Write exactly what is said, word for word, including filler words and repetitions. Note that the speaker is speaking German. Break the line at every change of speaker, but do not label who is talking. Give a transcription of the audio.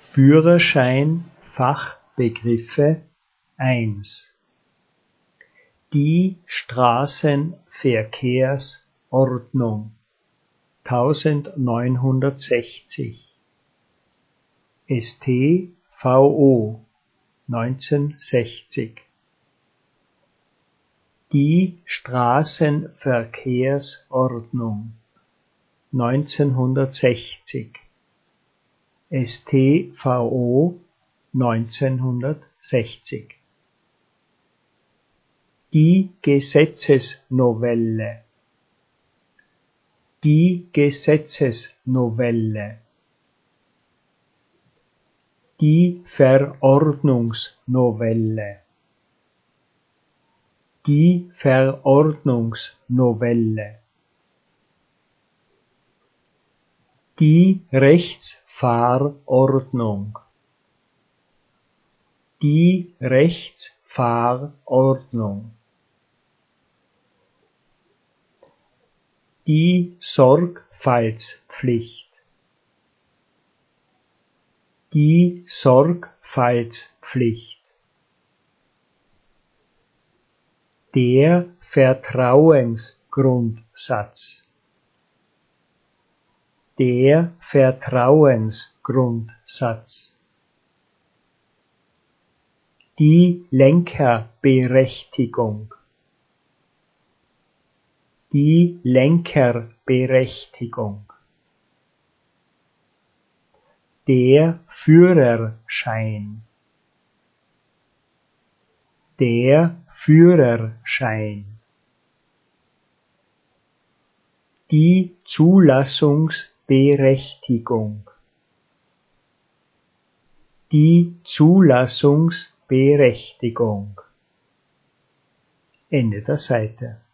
Führerschein Fachbegriffe eins. Die Straßenverkehrsordnung neunzehnhundertsechzig S T V O neunzehnhundertsechzig. Die Straßenverkehrsordnung neunzehnhundertsechzig S T V O neunzehnhundertsechzig. Die Gesetzesnovelle Die Gesetzesnovelle Die Verordnungsnovelle Die Verordnungsnovelle Die Rechtsfahrordnung Die Rechtsfahrordnung Die Sorgfaltspflicht Die Sorgfaltspflicht Der Vertrauensgrundsatz Der Vertrauensgrundsatz Die Lenkerberechtigung Die Lenkerberechtigung Der Führerschein Der Führerschein Die Zulassungsberechtigung Die Zulassungsberechtigung Ende der Seite